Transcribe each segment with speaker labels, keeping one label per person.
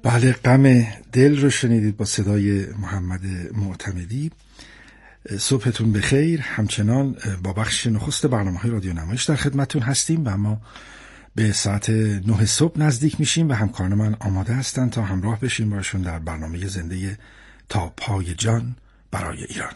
Speaker 1: بله، غم دل رو شنیدید با صدای محمد معتمدی. صبحتون بخیر. همچنان با بخش نخست برنامه‌های رادیو نمایش در خدمتتون هستیم و ما به ساعت 9 صبح نزدیک میشیم و همکاران من آماده هستند تا همراه بشیم باشون در برنامه زنده تا پای جان برای ایران.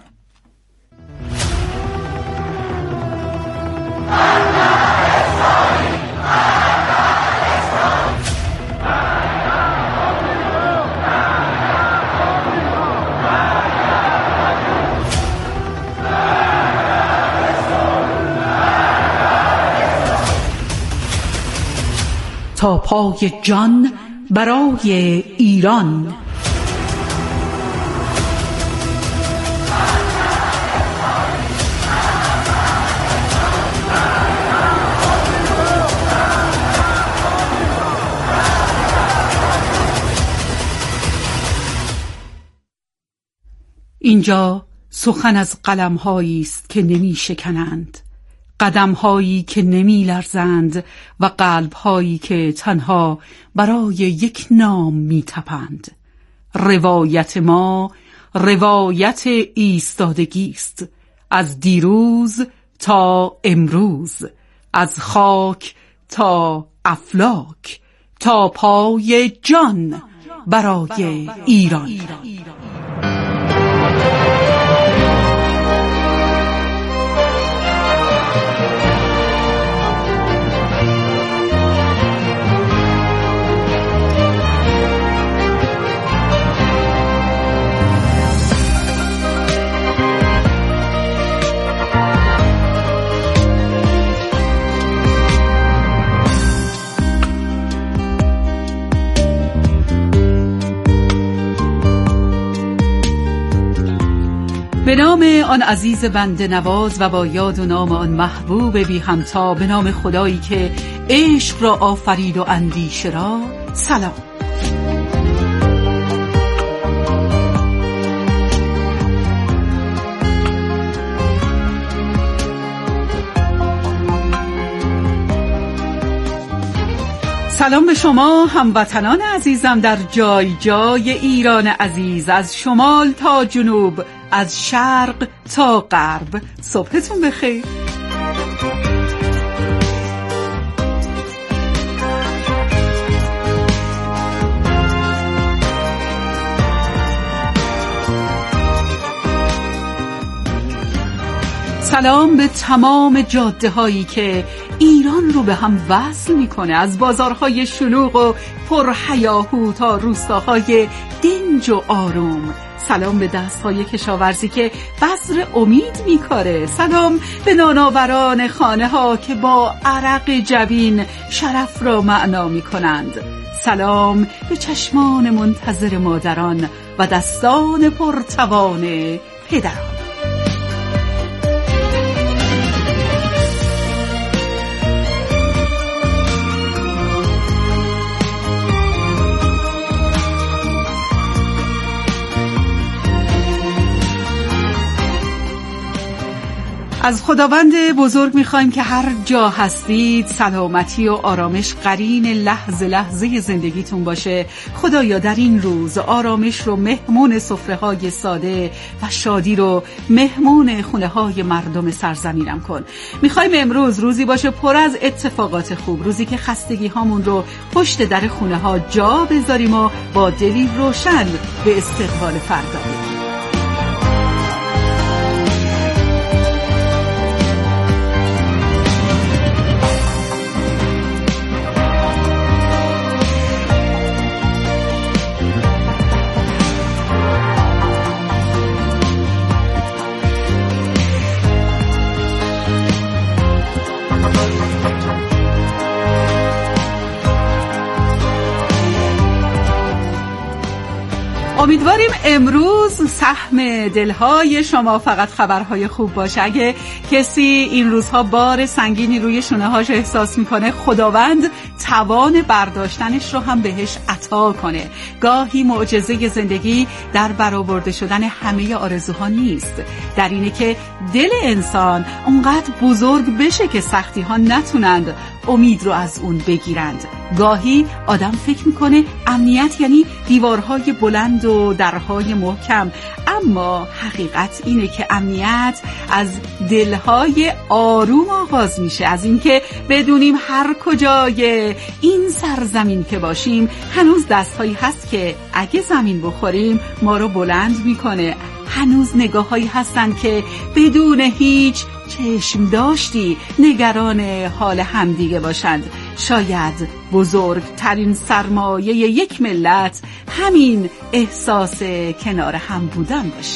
Speaker 2: تا پای جان برای ایران. اینجا سخن از قلم‌هایی است که نمی شکنند، قدم‌هایی که نمی لرزند و قلب‌هایی که تنها برای یک نام می تپند. روایت ما روایت ایستادگی است، از دیروز تا امروز، از خاک تا افلاک، تا پای جان برای ایران. به نام آن عزیز بنده نواز و با یاد و نام آن محبوب بی همتا، به نام خدایی که عشق را آفرید و اندیشه را، سلام. سلام به شما هموطنان عزیزم در جای جای ایران عزیز، از شمال تا جنوب، از شرق تا غرب. صبحتون بخیر. سلام به تمام جاده هایی که ایران رو به هم وصل میکنه، از بازارهای شلوغ و پرهیاهو تا روستاهای دنج و آروم. سلام به دستهای کشاورزی که بذر امید میکاره. سلام به نانآوران خانه ها که با عرق جبین شرف را معنا میکنند. سلام به چشمان منتظر مادران و دستان پرتوان پدران. از خداوند بزرگ میخوایم که هر جا هستید سلامتی و آرامش قرین لحظه لحظه زندگیتون باشه. خدایا در این روز آرامش رو مهمون سفره‌های ساده و شادی رو مهمون خونه‌های مردم سرزمینم کن. میخوایم امروز روزی باشه پر از اتفاقات خوب، روزی که خستگی هامون رو پشت در خونه‌ها جا بذاریم و با دلی روشن به استقبال فردا بریم. امیدواریم امروز سهم دلهای شما فقط خبرهای خوب باشه. اگه کسی این روزها بار سنگینی روی شونه‌هاش احساس میکنه، خداوند توان برداشتنش رو هم بهش عطا کنه. گاهی معجزه زندگی در برآورده شدن همه آرزوها نیست، در اینه که دل انسان اونقدر بزرگ بشه که سختی‌ها نتونند امید رو از اون بگیرند. گاهی آدم فکر میکنه امنیت یعنی دیوارهای بلند و درهای محکم، اما حقیقت اینه که امنیت از دلهای آروم آغاز میشه، از اینکه بدونیم هر کجای این سرزمین که باشیم هنوز دستهایی هست که اگه زمین بخوریم ما رو بلند میکنه، هنوز نگاهایی هستن که بدون هیچ چشم داشتی نگران حال همدیگه باشند. شاید بزرگترین سرمایه یک ملت همین احساس کنار هم بودن باشه.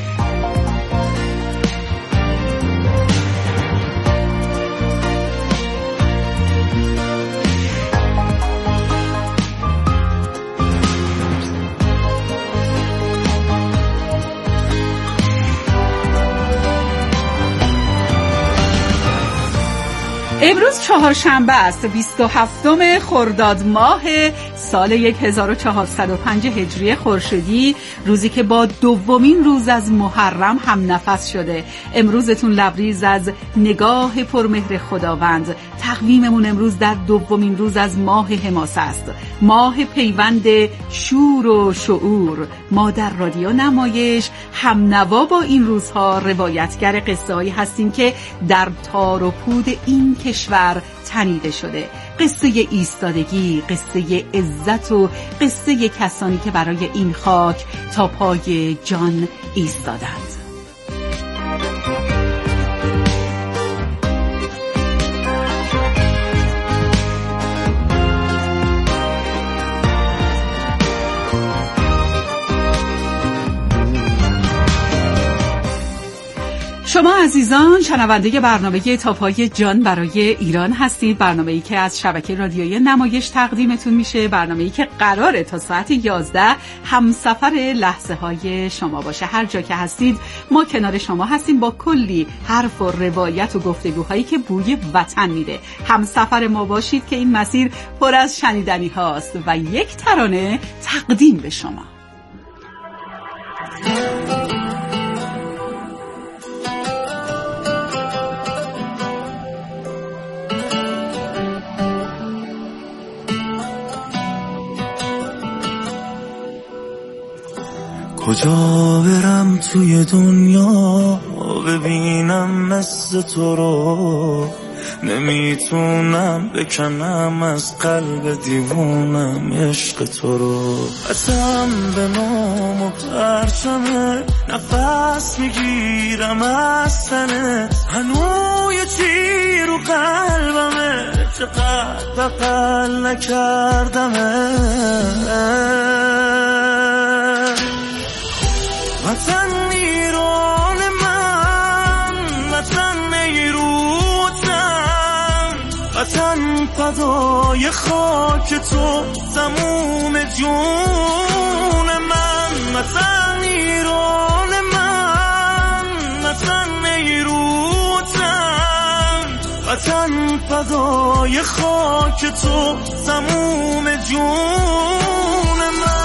Speaker 2: امروز چهارشنبه است، 27 خرداد ماه سال 1405 هجری خورشیدی، روزی که با دومین روز از محرم هم نفس شده. امروزتون لبریز از نگاه پرمهر خداوند. تقویممون امروز در دومین روز از ماه حماسه است، ماه پیوند شور و شعور. ما در رادیو نمایش هم نوا با این روزها روایتگر قصه هایی هستیم که در تار و پود این کشور تنیده شده. قصه ایستادگی، قصه عزت و قصه کسانی که برای این خاک تا پای جان ایستادند. شما عزیزان شنونده برنامه تا پای جان برای ایران هستید، برنامه‌ای که از شبکه رادیویی نمایش تقدیمتون میشه، برنامه‌ای که قراره تا ساعت 11 همسفر لحظه‌های شما باشه. هر جا که هستید ما کنار شما هستیم با کلی حرف و روایت و گفتگوهایی که بوی وطن میده. همسفر ما باشید که این مسیر پر از شنیدنی هاست و یک ترانه تقدیم به شما.
Speaker 3: کجا برم توی دنیا ببینم مثل تو رو، نمیتونم بکنم از قلب دیوونم عشق تو رو. اتم به نام و پرچمه، نفس میگیرم از تنت، هنوز یه چی رو قلبمه، چقدر بغل نکردمه. وطن ایران من، وطن نیروتن، وطن فدای خاک تو تموم جون من. وطن ایران من، وطن نیروتن، وطن فدای خاک تو تموم جون من.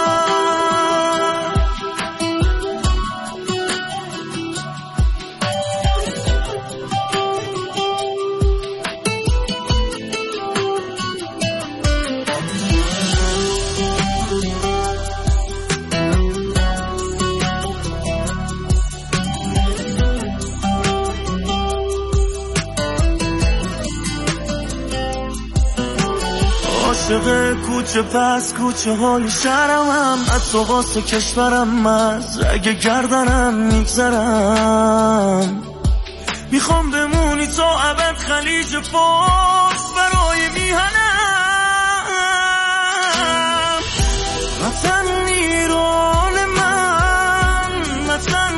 Speaker 3: عاشق کوچه پس کوچه های شهرم، از تو واسه کشورم، از رگ گردنم میگذرم. میخوام بمونی تا ابد خلیج فارس برای میهنم. وطن ایران من، وطن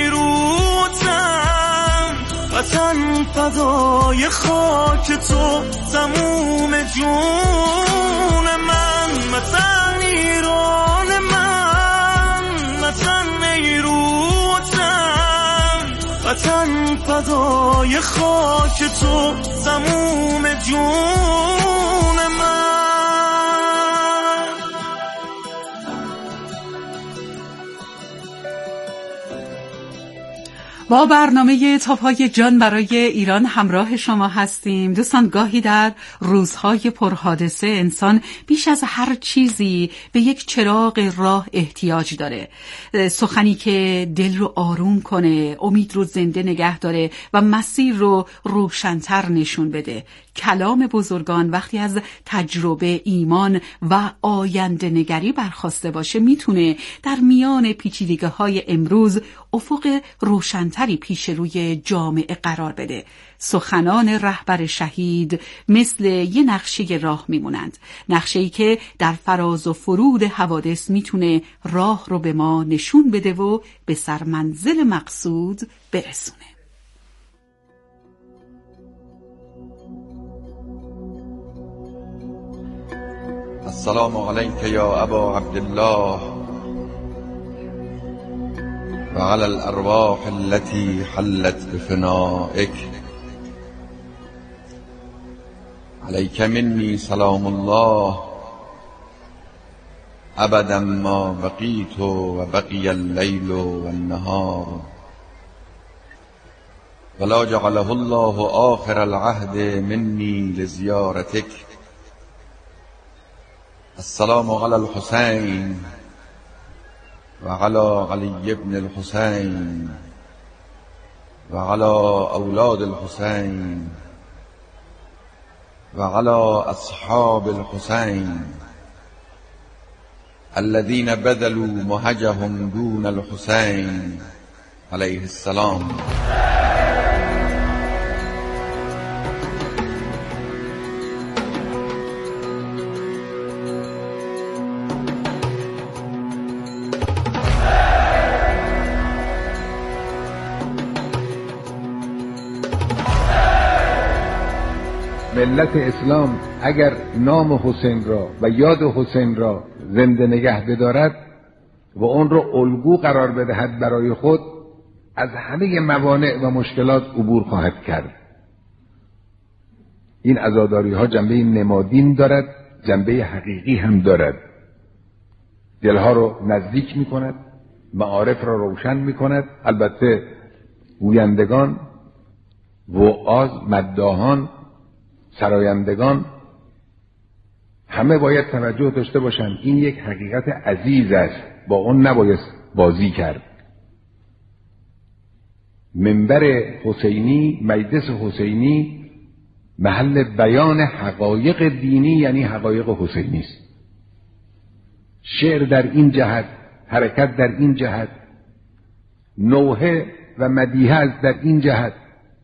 Speaker 3: نیروتن، وطن فدای خاک تو تموم جون من. وطن ایران من، وطن نیروتن، وطن فدای خاک تو تموم جون من.
Speaker 2: با برنامه تاپ‌های جان برای ایران همراه شما هستیم. دوستان، گاهی در روزهای پرحادثه انسان بیش از هر چیزی به یک چراغ راه احتیاج داره، سخنی که دل رو آروم کنه، امید رو زنده نگه داره و مسیر رو روشن‌تر نشون بده. کلام بزرگان وقتی از تجربه، ایمان و آینده نگری برخواسته باشه میتونه در میان پیچیدگی‌های امروز افق روشن‌تری پیش روی جامعه قرار بده. سخنان رهبر شهید مثل یه نقشه راه میمونند، نقشه‌ای که در فراز و فرود حوادث میتونه راه رو به ما نشون بده و به سرمنزل مقصود برسونه.
Speaker 4: السلام علیک یا ابا عبدالله و علی الارواح التي حلت بفنائک، علیک منی سلام الله ابدا ما بقیت و بقی اللیل و النهار ولا جعله الله آخر العهد منی لزیارتک. السلام علی الحسین و علی علی ابن الحسین و علی اولاد الحسین و علی اصحاب الحسین الذين بذلوا مهجهم دون الحسین علیه السلام.
Speaker 5: ملت اسلام اگر نام حسین را و یاد حسین را زنده نگه بدارد و اون را الگو قرار بدهد برای خود، از همه موانع و مشکلات عبور خواهد کرد. این عزاداری ها جنبه نمادین دارد، جنبه حقیقی هم دارد. دلها رو نزدیک می کند، معارف را روشن می کند. البته گویندگان، وعاظ، مداحان، سرایندگان همه باید توجه داشته باشند. این یک حقیقت عزیز است، با اون نباید بازی کرد. منبر حسینی، مجلس حسینی محل بیان حقایق دینی یعنی حقایق حسینی است. شعر در این جهت، حرکت در این جهت، نوحه و مدیحه از در این جهت.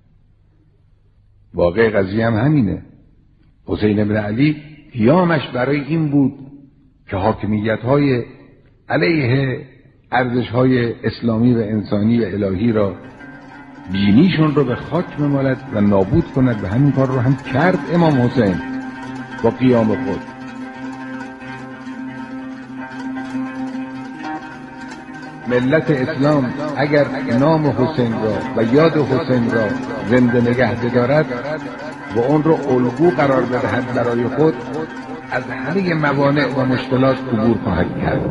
Speaker 5: واقع قضیه هم همینه. حسین بن علی قیامش برای این بود که حاکمیت‌های علیه ارزش‌های اسلامی و انسانی و الهی را، دینیشون رو به خاک بمالد و نابود کند. و همین کار رو هم کرد امام حسین با قیام خود. ملت اسلام اگر نام حسین را و یاد حسین را زنده نگه بدارد و اون رو الگو قرار بدهد برای خود، از همه موانع و مشکلات عبور خواهد کرد.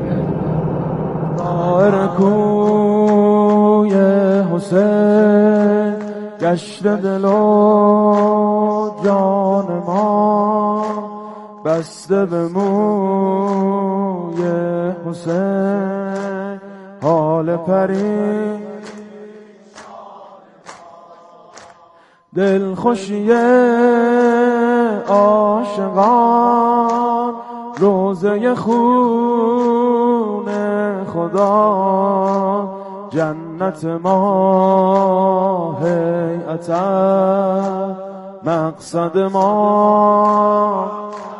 Speaker 3: دائر کوی حسین گشت دل و جان ما، بسته به موی حسین حال پری، دل خوشی عاشقان، روزه خون خدا، جنت ما هیئت مقصد ما،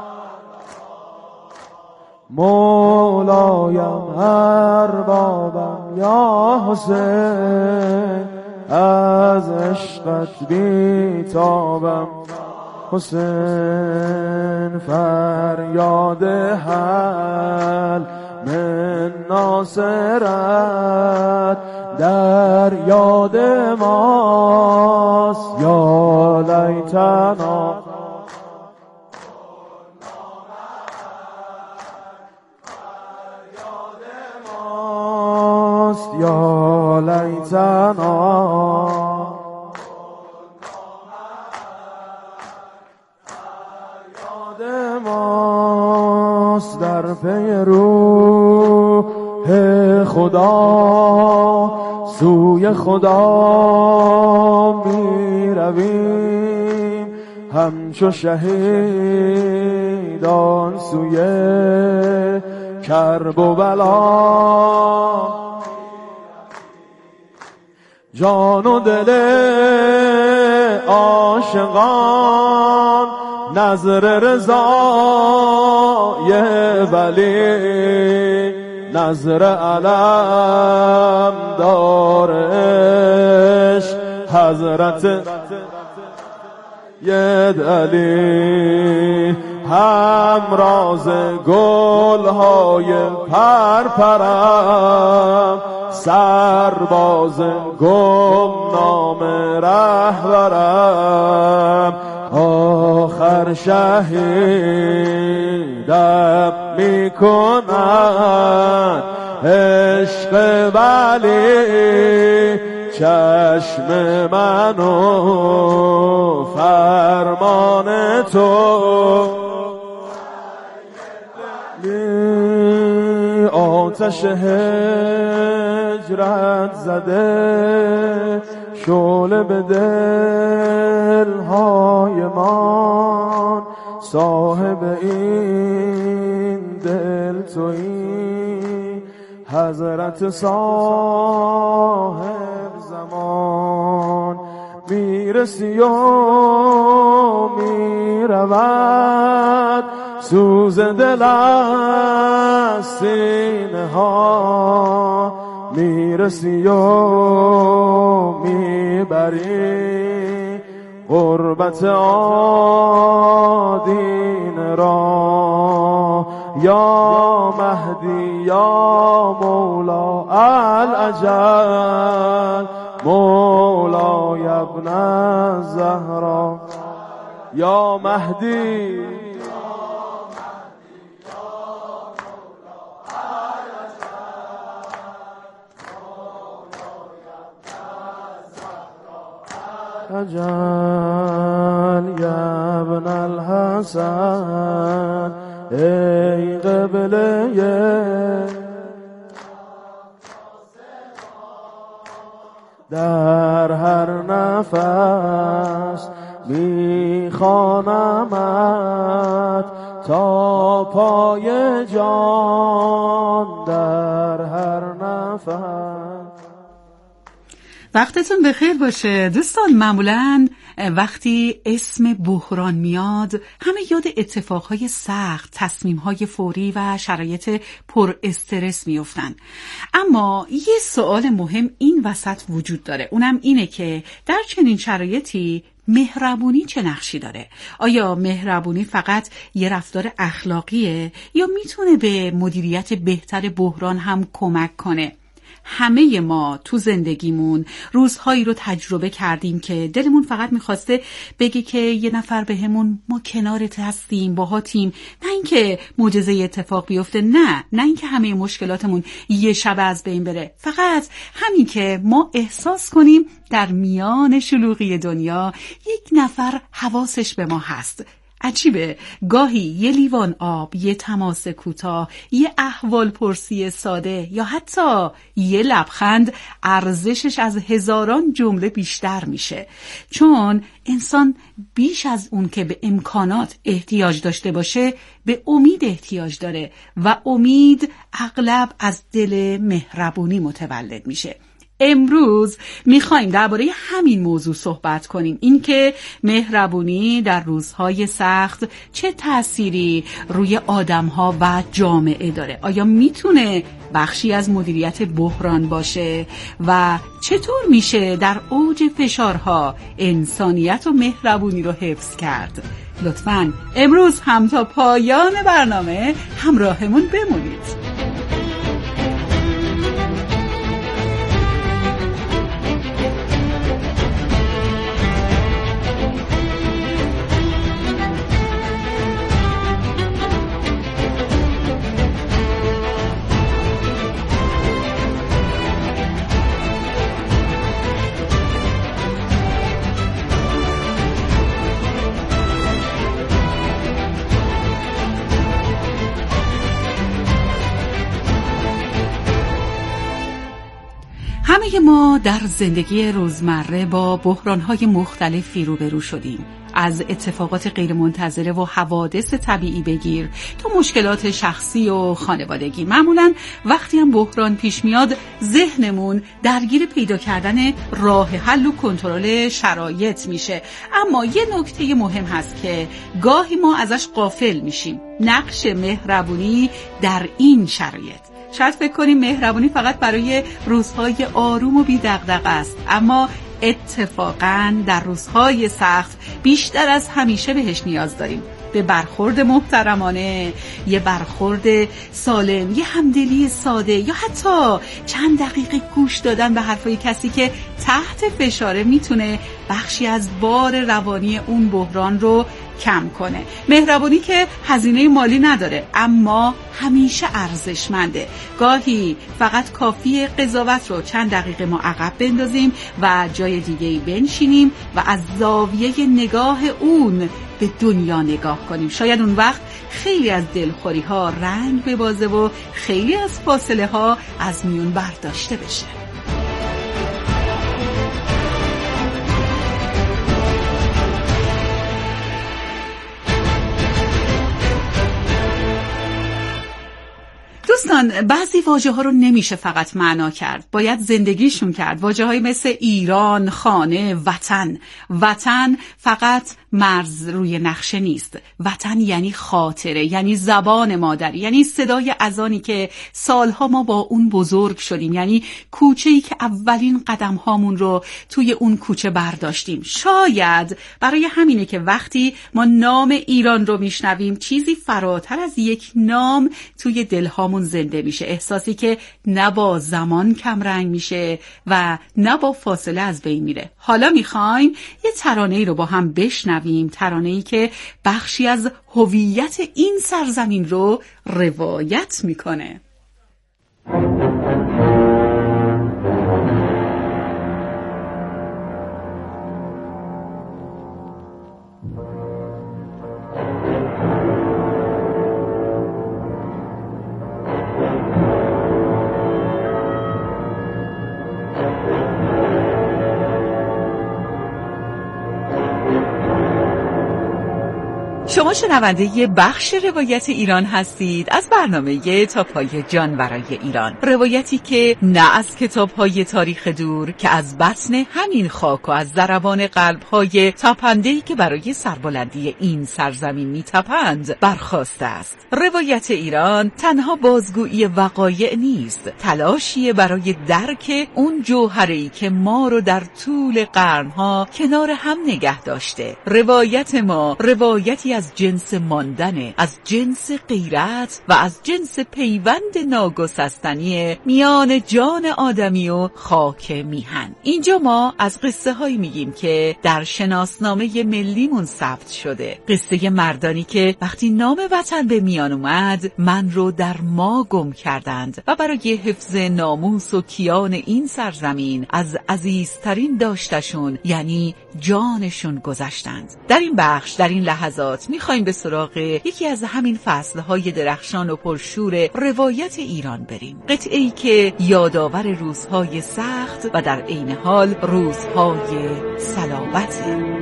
Speaker 3: مولایم اربابم یا حسین، از عشقت بیتابم حسین، فریاد حل من ناصرت در یاد ماست، یا لیتنا یا لیتنا در پی روح خدا سوی خدا می رویم، همچو شهیدان سوی کرب و بلا. جان و دل عاشقان نظر رضای ولی، نظر علم دارش حضرت ید علی. همراز گلهای پرپرم، سرباز گمنام رهبرم، آخر شهیدم میکند عشق ولی، چشم منو فرمان تو. آتش هجرت زده شعله به دلهای من، صاحب این دل تویی حضرت صاحب زمان. میرسی و میرود سوز دل از سینه ها، میرسی و میبری غربت آدین را. یا مهدی یا مولا العجل، مولای ابن الزهرا. یا مهدی اجل یا ابن الحسن، ای قبله در هر نفس میخوانمت تا پای جان در هر نفس.
Speaker 2: وقتتون بخیر باشه دوستان. معمولاً وقتی اسم بحران میاد همه یاد اتفاقهای سخت، تصمیمهای فوری و شرایط پر استرس میافتن. اما یه سوال مهم این وسط وجود داره، اونم اینه که در چنین شرایطی مهربونی چه نقشی داره؟ آیا مهربونی فقط یه رفتار اخلاقیه یا میتونه به مدیریت بهتر بحران هم کمک کنه؟ همه ما تو زندگیمون روزهایی رو تجربه کردیم که دلمون فقط میخواسته بگه که یه نفر بهمون ما کنارت هستیم، باهاتیم، نه اینکه معجزه اتفاق بیفته، نه اینکه همه مشکلاتمون یه شب از بین بره، فقط همین که ما احساس کنیم در میان شلوغی دنیا یک نفر حواسش به ما هست. عجیبه، گاهی یه لیوان آب، یه تماس کوتاه، یه احوال پرسی ساده یا حتی یه لبخند ارزشش از هزاران جمله بیشتر میشه، چون انسان بیش از اون که به امکانات احتیاج داشته باشه به امید احتیاج داره و امید اغلب از دل مهربونی متولد میشه. امروز میخوایم درباره همین موضوع صحبت کنیم، اینکه مهربونی در روزهای سخت چه تأثیری روی آدمها و جامعه داره. آیا میتونه بخشی از مدیریت بحران باشه و چطور میشه در اوج فشارها انسانیت و مهربونی رو حفظ کرد؟ لطفاً امروز هم تا پایان برنامه همراهمون بمونید. همه ما در زندگی روزمره با بحران‌های مختلفی روبرو شدیم. از اتفاقات غیرمنتظره و حوادث طبیعی بگیر تا مشکلات شخصی و خانوادگی. معمولاً وقتی هم بحران پیش میاد ذهنمون درگیر پیدا کردن راه حل و کنترل شرایط میشه. اما یه نکته مهم هست که گاهی ما ازش غافل میشیم: نقش مهربونی در این شرایط. شاید فکر کنیم مهربونی فقط برای روزهای آروم و بی دغدغه است، اما اتفاقاً در روزهای سخت بیشتر از همیشه بهش نیاز داریم. به برخورد محترمانه، یه برخورد سالم، یه همدلی ساده، یا حتی چند دقیقه گوش دادن به حرفای کسی که تحت فشاره میتونه بخشی از بار روانی اون بحران رو کم کنه. مهربانی که هزینه مالی نداره اما همیشه ارزشمنده. گاهی فقط کافیه قضاوت رو چند دقیقه ما عقب بندازیم و جای دیگه‌ای بنشینیم و از زاویه نگاه اون به دنیا نگاه کنیم. شاید اون وقت خیلی از دلخوری ها رنگ ببازه و خیلی از فاصله ها از میون برداشته بشه. دوستان، بعضی واژه ها رو نمیشه فقط معنا کرد، باید زندگیشون کرد. واژه های مثل ایران، خانه، وطن. وطن فقط مرز روی نقشه نیست. وطن یعنی خاطره، یعنی زبان مادری، یعنی صدای اذانی که سالها ما با اون بزرگ شدیم، یعنی کوچه‌ای که اولین قدم هامون رو توی اون کوچه برداشتیم. شاید برای همینه که وقتی ما نام ایران رو میشنویم چیزی فراتر از یک نام توی دلهامون زنده میشه. احساسی که نه با زمان کم رنگ میشه و نه با فاصله از بین میره. حالا میخوایم یه ترانه‌ای رو با هم بشنویم، ترانه‌ای که بخشی از هویت این سرزمین رو روایت میکنه. شما شنونده یه بخش روایت ایران هستید از برنامه تاپ‌های جان برای ایران. روایتی که نه از کتاب‌های تاریخ دور که از بطن همین خاک و از ضربان قلب‌های تپنده‌ای که برای سربلندی این سرزمین می‌تپند برخاسته است. روایت ایران تنها بازگویی وقایع نیست، تلاشی برای درک اون جوهره‌ای که ما رو در طول قرن‌ها کنار هم نگه داشته. روایت ما روایتی از جنس ماندن، از جنس غیرت و از جنس پیوند ناگسستنی میان جان آدمی و خاک میهن. اینجا ما از قصه هایی میگیم که در شناسنامه ملیمون ثبت شده. قصه مردانی که وقتی نام وطن به میان اومد من رو در ما گم کردند و برای حفظ ناموس و کیان این سرزمین از عزیزترین داشتشون یعنی جانشون گذشتند. در این بخش، در این لحظات میخوایم به سراغ یکی از همین فصلهای درخشان و پرشور روایت ایران بریم. قطعه‌ای که یادآور روزهای سخت و در عین حال روزهای صلابته.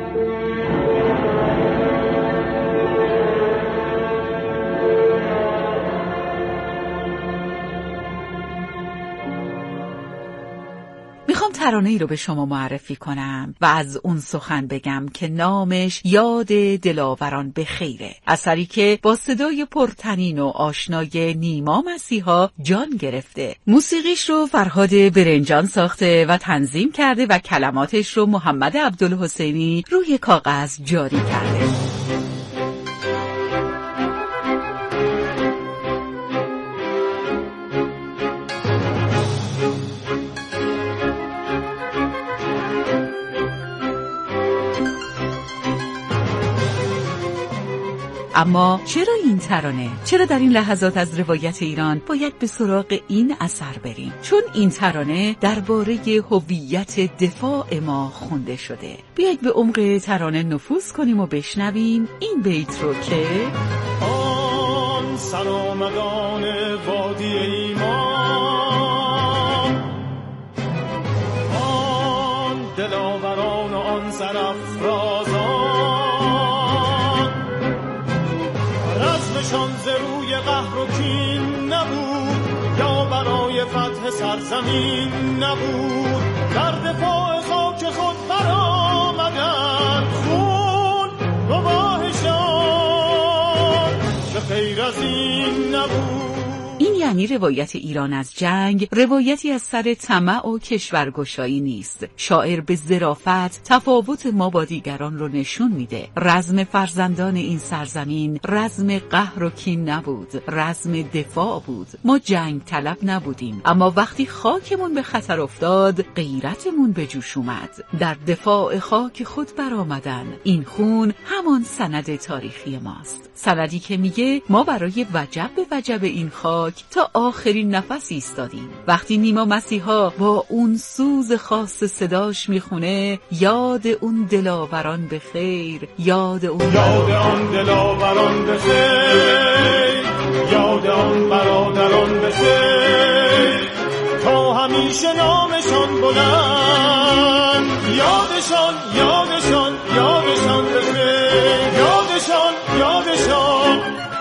Speaker 2: میخوام ترانه‌ای رو به شما معرفی کنم و از اون سخن بگم که نامش یاد دلاوران به خیره. اثری که با صدای پرطنین و آشنای نیما مسیحا جان گرفته. موسیقیش رو فرهاد برنجان ساخته و تنظیم کرده و کلماتش رو محمد عبدالحسینی روی کاغذ جاری کرده. اما چرا این ترانه؟ چرا در این لحظات از روایت ایران باید به سراغ این اثر بریم؟ چون این ترانه درباره هویت دفاع ما خونده شده. بیایید به عمق ترانه نفوذ کنیم و بشنویم این بیت رو که
Speaker 3: آن سرآمدان وادی ایمان سرافرازان، رزمشان ز روی قهر و کین نبود یا برای فتح سرزمین نبود، در دفاع خاک خود برآمدن خون گواهشان که خیر از این نبود.
Speaker 2: این یعنی روایت ایران از جنگ روایتی از سر طمع و کشورگشایی نیست. شاعر به ظرافت تفاوت ما با دیگران رو نشون میده. رزم فرزندان این سرزمین رزم قهر و کین نبود، رزم دفاع بود. ما جنگ طلب نبودیم، اما وقتی خاکمون به خطر افتاد غیرتمون به جوش اومد. در دفاع خاک خود برآمدن. این خون همان سند تاریخی ماست، سندی که میگه ما برای وجب به وجب این خاک تا آخرین نفس ایستادیم. وقتی نیما مسیحا با اون سوز خاص صداش میخونه یاد اون دلاوران به خیر، یاد آن
Speaker 3: دلاوران به خیر، یاد آن برادران به خیر، تا همیشه نامشان بلند، یادشان یادشان یادشان به خیر، یادشان یادشان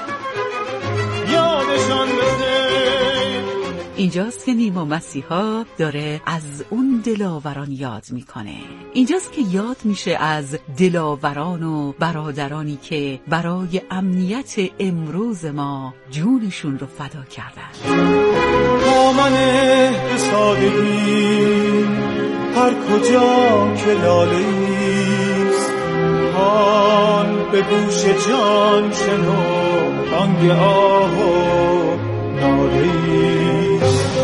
Speaker 3: یادشان به خیر.
Speaker 2: اینجاست که نیما مسیحا داره از اون دلاوران یاد میکنه. اینجاست که یاد میشه از دلاوران و برادرانی که برای امنیت امروز ما جونشون رو فدا کردن.
Speaker 3: دامن سادگی هر کجا که لاله‌ایست، حال به گوش جان شنو بانگ آه و ناله‌ایست.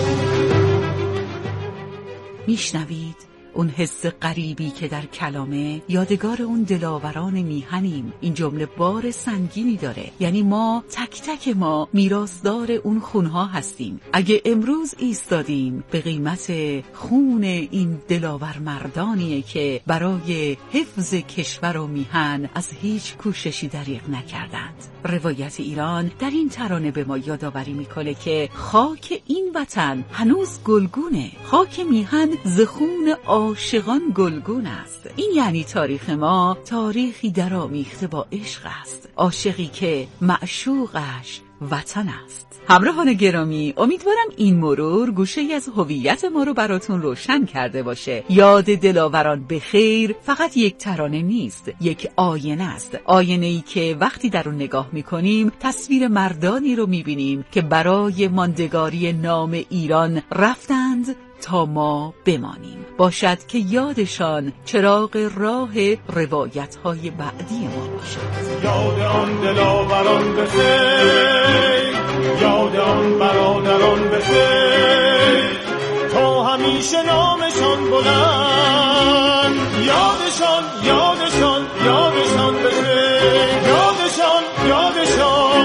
Speaker 2: میشنوید اون حس غریبی که در کلامه؟ یادگار اون دلاوران میهنیم. این جمله بار سنگینی داره، یعنی ما تک تک ما میراثدار اون خونها هستیم. اگه امروز ایستادیم به قیمت خون این دلاور مردانیه که برای حفظ کشور و میهن از هیچ کوششی دریغ نکردند. روایت ایران در این ترانه به ما یادآوری میکنه که خاک این وطن هنوز گلگونه، خاک میهن ز خون عاشقان گلگون است. این یعنی تاریخ ما تاریخی درآمیخته با عشق است، عاشقی که معشوقش وطن است. همراهان گرامی، امیدوارم این مرور گوشه‌ای از هویت ما رو براتون روشن کرده باشه. یاد دلاوران به خیر فقط یک ترانه نیست، یک آینه است. آینه‌ای که وقتی در اون نگاه می‌کنیم تصویر مردانی رو می‌بینیم که برای ماندگاری نام ایران رفتند تا ما بمانیم. باشد که یادشان چراغ راه روایت‌های بعدی ما باشد.
Speaker 3: یاد آن دلاوران به خیر، یاد آن برادران به خیر، تا همیشه نامشان بلند، یادشان یادشان یادشان به خیر، یادشان یادشان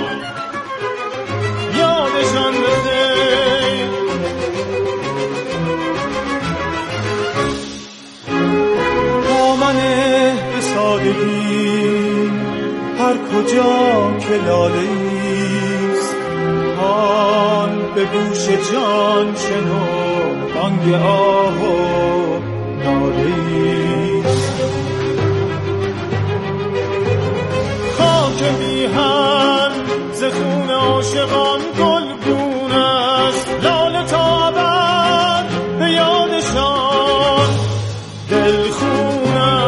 Speaker 3: یادشان به خیر. به سادگی هر کجا که لاله‌ایست، حال به گوش جان شنو بانگ آه و ناله‌ایست. خاک میهن ز خون عاشقان گلگون است، لاله تا ابد به یادشان دلخون.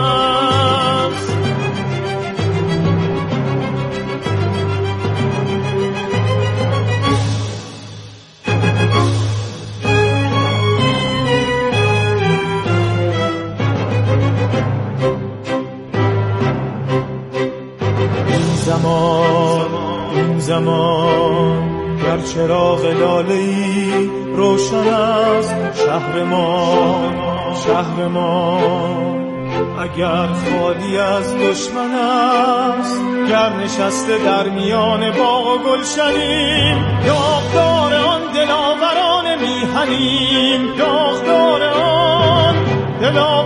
Speaker 3: این زمان گر چراغ لاله‌ای روشن است شهر ما، اگر خالی از دشمن است، گر نشسته در میان باغ و گلشنیم، یادگار آن دلاوران میهنیم، یادگار آن دلاوران